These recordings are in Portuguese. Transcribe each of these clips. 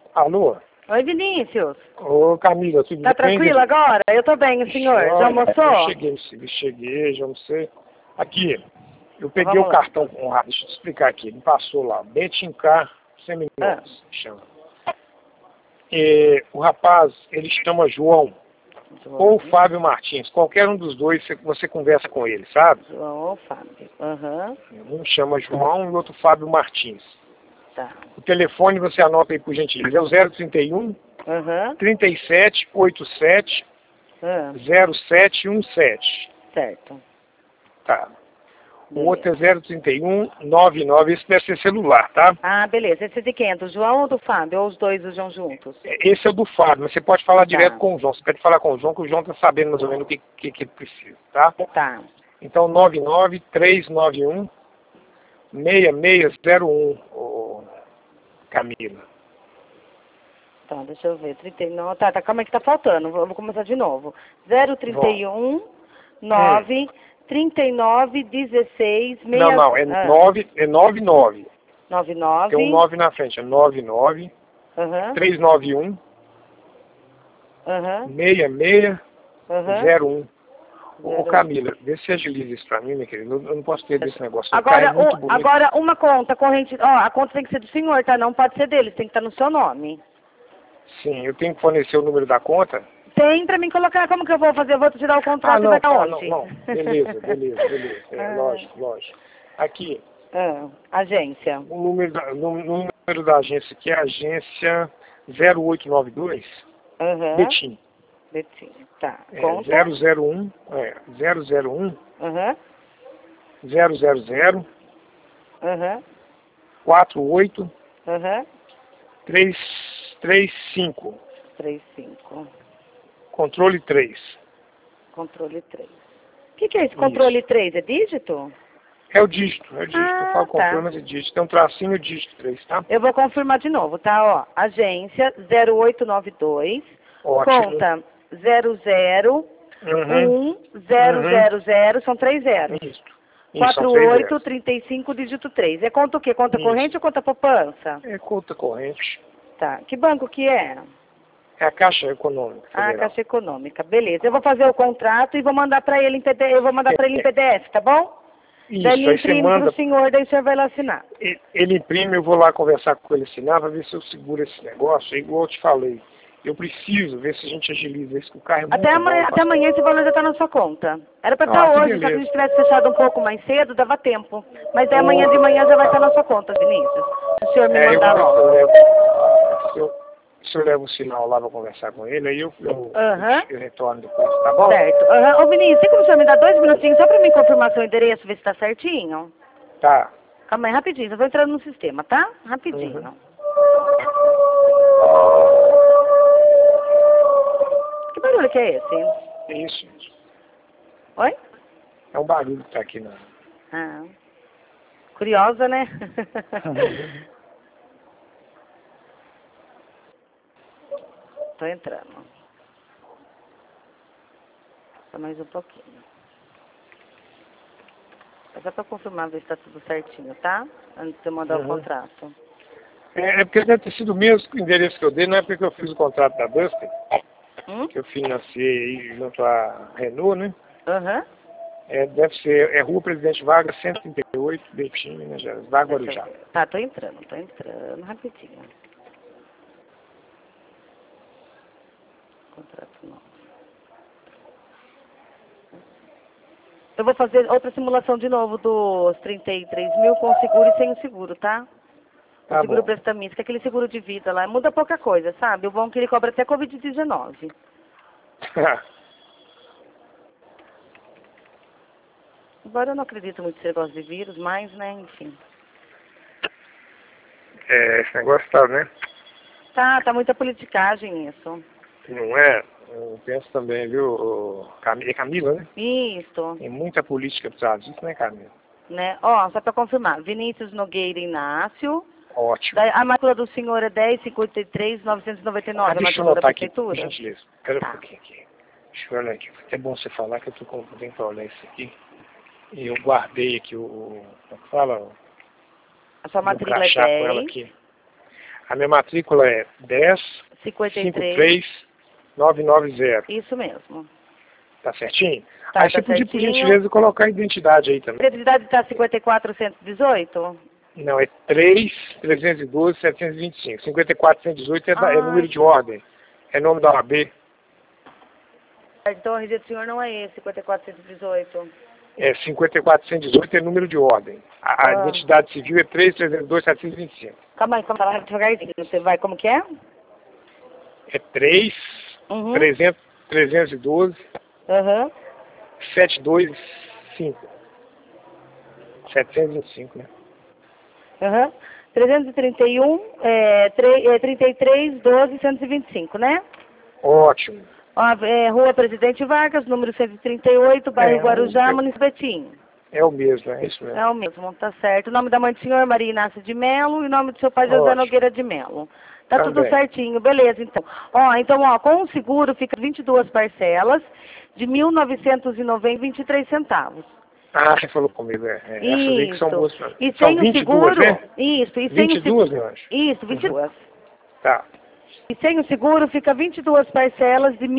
Alô? Oi, Vinícius. Ô, Camila, tudo bem? Tá tranquilo agora? Eu tô bem, o senhor. Já almoçou? Eu cheguei, já almocei. Aqui, eu peguei o cartão com o deixa eu te explicar aqui. Ele passou lá, Betincar Seminovos, chama. O rapaz, ele chama João, ou Fábio Martins. Qualquer um dos dois, você conversa com ele, sabe? João ou Fábio. Aham. Um chama João e o outro Fábio Martins. Tá. O telefone você anota aí por gentileza. É o 031 3787 0717. Certo. Tá. O outro é 031 99. Esse deve ser celular, tá? Ah, beleza. Esse de quem? É do João ou do Fábio? Ou os dois do João juntos? Esse é o do Fábio, mas você pode falar direto com o João. Você pode falar com o João, que o João tá sabendo mais ou menos o que ele precisa, tá? Tá. Então, 99 391 6601, Camila. Tá, deixa eu ver. 39. Tá, calma aí que tá faltando. Vou começar de novo. 031 9 39 16 6. Não, é 99. 99. Tem um 9 na frente, é 99 391 6601. Ô, Camila, vê se agiliza isso pra mim, minha querida. Eu não posso perder esse negócio. Agora, uma conta corrente. Ó, a conta tem que ser do senhor, tá? Não pode ser dele, tem que estar no seu nome. Sim, eu tenho que fornecer o número da conta? Tem pra mim colocar. Como que eu vou fazer? Eu vou tirar o contrato e vai estar onde? Não. Beleza. Lógico. Aqui. Agência. O número da agência aqui é a agência 0892. Betim. Betim, tá. Conta? 001. 000. 48. 335. Controle 3. Controle 3. O que é esse controle 3? É dígito? É o dígito. Eu falo controle, mas é dígito. Tem um tracinho e dígito 3, tá? Eu vou confirmar de novo, tá? Ó, agência 0892. Ótimo. Conta 0011000, são 3 zeros. Isso. 4835, dígito 3. É conta o quê? Conta corrente ou conta poupança? É conta corrente. Tá. Que banco que é? É a Caixa Econômica Federal. Ah, Caixa Econômica. Beleza. Eu vou fazer o contrato e vou mandar para ele em PDF. Eu vou mandar para ele em PDF, tá bom? Isso, daí ele aí imprime você manda pro senhor, daí o senhor vai lá assinar. Ele imprime, eu vou lá conversar com ele, assinar, para ver se eu seguro esse negócio. É igual eu te falei. Eu preciso ver se a gente agiliza isso, que o carro é muito até amanhã esse valor já tá na sua conta. Era para estar hoje, beleza. só que a gente tivesse fechado um pouco mais cedo, dava tempo. Mas amanhã de manhã já vai estar na sua conta, Vinícius. Se o senhor me mandar logo. O senhor leva um sinal lá para conversar com ele, aí eu retorno depois, tá bom? Certo. Ô, Vinícius, tem como o senhor me dar 2 minutinhos só para mim confirmar seu endereço, ver se tá certinho? Tá. Calma aí, rapidinho, eu vou entrando no sistema, tá? Rapidinho. Que barulho que é esse? É isso, gente. Oi? É um barulho que tá aqui na... Curiosa, né? Tô entrando. Só mais um pouquinho. É só pra confirmar, ver se tá tudo certinho, tá? Antes de eu mandar o contrato. É porque deve ter sido o mesmo endereço que eu dei, não é porque eu fiz o contrato da Duster, que eu financiei aí junto à Renault, né? Deve ser, Rua Presidente Vargas, 138, Betim, Minas Gerais, Guarujá. Tá, tô entrando rapidinho. Contrato novo. Eu vou fazer outra simulação de novo dos 33 mil com seguro e sem o seguro, tá? O seguro prestamista, que é aquele seguro de vida lá. Muda pouca coisa, sabe? O bom é que ele cobra até Covid-19. Embora eu não acredito muito nesse negócio de vírus, mas, né, enfim. Esse negócio tá, né? Tá muita politicagem isso. Não é? Eu penso também, viu? É Camila, né? Isso. Tem muita política por trás disso, né, Camila? Né? Ó, só pra confirmar. Vinícius Nogueira Inácio. Ótimo. A matrícula do senhor é 1053-999, a matrícula da prefeitura? Aqui, por gentileza. Espera um pouquinho aqui. Deixa eu olhar aqui. É bom você falar que eu tenho que olhar isso aqui. E eu guardei aqui como fala? A sua matrícula é 10. Aqui. A minha matrícula é 10-53-990. Isso mesmo. Tá certinho? Tá, aí você podia, por gentileza, colocar a identidade aí também. A identidade está 54-118? Não, é 3-312-725. 54-118 é número de ordem. É nome da OAB. Então o RG do senhor não é esse, 54-118. É, 54-118 é número de ordem. A identidade civil é 3-312-725. Calma aí, devagarzinho. Você vai, como que é? É 3-312... 725. 725, né? 331, 33, 12, 125, né? Ótimo. Rua Presidente Vargas, número 138, bairro Guarujá, município Betim. É o mesmo, é isso mesmo. É o mesmo, tá certo. O nome da mãe do senhor, Maria Inácia de Melo, e o nome do seu pai, José Nogueira de Melo. Tá tudo certinho, beleza, então. Com o seguro fica 22 parcelas de R$ 1.990,23 centavos. Ah, você falou comigo, Essas aí que são boas. E sem o seguro, né? Isso. E sem 22, eu acho. Isso, 22. Tá. E sem o seguro fica 22 parcelas de R$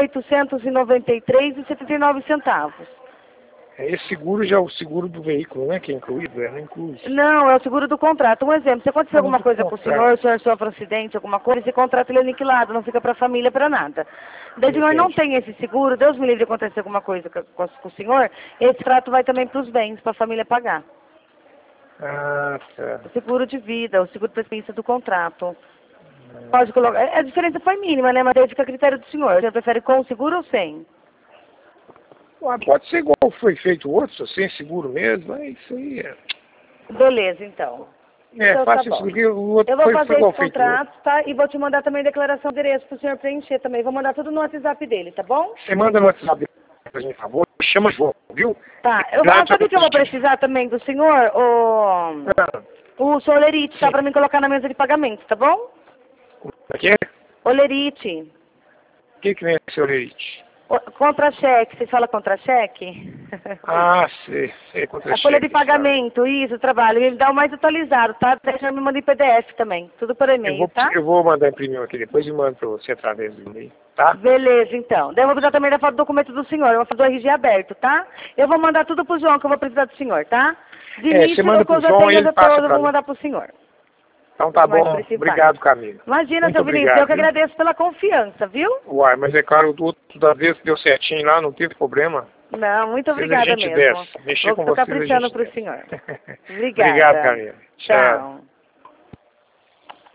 1.893,79 centavos. Esse seguro já é o seguro do veículo, né? Que é incluído, não inclui. Não, é o seguro do contrato. Um exemplo, se acontecer alguma coisa com o senhor sofre um acidente, alguma coisa, esse contrato ele é aniquilado, não fica para a família, para nada. Daí o senhor não tem esse seguro, Deus me livre de acontecer alguma coisa com o senhor, esse contrato vai também para os bens, para a família pagar. Ah, tá. O seguro de vida, o seguro prescrição do contrato. Pode colocar. A diferença foi mínima, né? Mas aí fica a critério do senhor. Você prefere com o seguro ou sem? Pode ser igual foi feito o outro, sem seguro mesmo, é isso aí. Beleza, então. Então, fácil isso, porque o outro eu vou fazer igual esse contrato, tá? E vou te mandar também a declaração de endereço pro senhor preencher também. Vou mandar tudo no WhatsApp dele, tá bom? Você manda no WhatsApp, por favor, chama João, viu? Tá, sabe o que eu vou precisar também do senhor? O Solerite, tá? Pra mim colocar na mesa de pagamento, tá bom? Como é que é? Olerite. O que vem esse Olerite? Contra-cheque, você fala contra-cheque? Sei, contra-cheque. A folha de pagamento, isso, trabalho. Ele dá o mais atualizado, tá? Deixa eu me mandar em PDF também, tudo por e-mail, tá? Eu vou mandar imprimir aqui depois e mando pra você através do e-mail, tá? Beleza, então. Daí eu vou precisar também da foto do documento do senhor, eu vou fazer o RG aberto, tá? Eu vou mandar tudo pro João, que eu vou precisar do senhor, tá? Você manda pro João e ele passa pra mim. Eu vou mandar pro senhor. Então tá bom. Obrigado, Camila. Imagina, seu Vinícius, eu que agradeço pela confiança, viu? Uai, mas é claro, da vez que deu certinho lá, não teve problema. Não, muito obrigada mesmo. Mexer com você. Vou ficar caprichando pro senhor. Obrigada. Obrigado, Camila. Tchau.